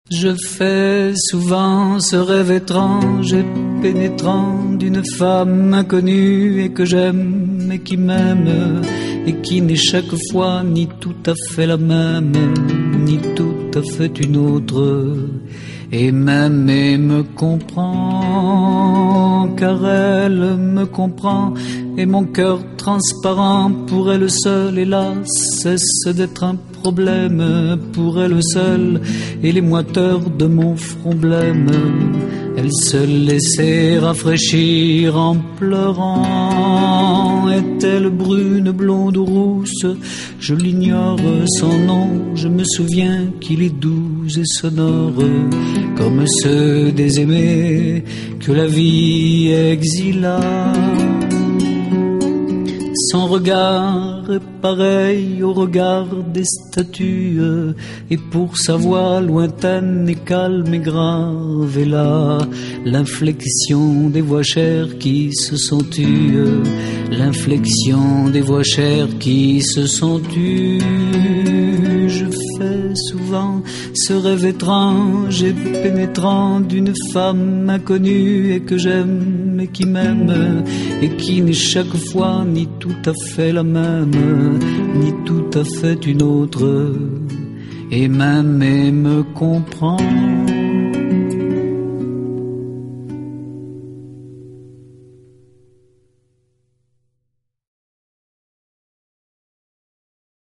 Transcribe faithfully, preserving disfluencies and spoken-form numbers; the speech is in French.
Je fais souvent ce rêve étrange et pénétrant d'une femme inconnue et que j'aime et qui m'aime et qui n'est chaque fois ni tout à fait la même, ni tout à fait une autre, et même et me comprend, car elle me comprend, et mon cœur transparent pour elle seule, hélas, cesse d'être un problème pour elle seule, et les moiteurs de mon front blême, elle se laissait rafraîchir en pleurant. Est-elle brune, blonde ou rousse? Je l'ignore son nom, je me souviens qu'il est doux et sonore, comme ceux des aimés que la vie exila. Son regard est pareil au regard des statues, et pour sa voix lointaine et calme et grave, et là l'inflexion des voix chères qui se sont tues, l'inflexion des voix chères qui se sont tues. Je fais souvent ce rêve étrange et pénétrant d'une femme inconnue et que j'aime et qui m'aime et qui n'est chaque fois ni tout à fait la même, ni tout à fait une autre, et même et me comprend.